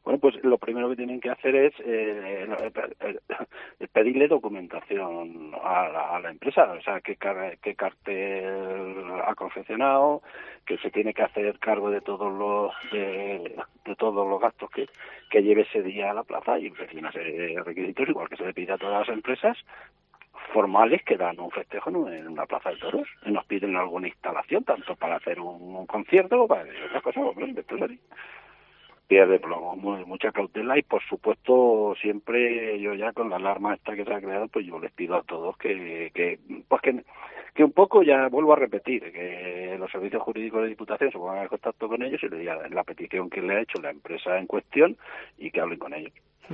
Bueno, pues lo primero que tienen que hacer es pedirle documentación a la empresa, o sea, qué cartel ha confeccionado, que se tiene que hacer cargo de de todos los gastos que lleve ese día a la plaza, y una serie de requisitos, igual que se le pide a todas las empresas formales que dan un festejo en una plaza de toros, y nos piden alguna instalación, tanto para hacer un concierto como para hacer otras cosas. Bueno, esto es así. Pierde plomo, mucha cautela, y por supuesto siempre yo, ya con la alarma esta que se ha creado, pues yo les pido a todos que un poco, ya vuelvo a repetir, que los servicios jurídicos de Diputación se pongan en contacto con ellos y le digan la petición que le ha hecho la empresa en cuestión y que hablen con ellos.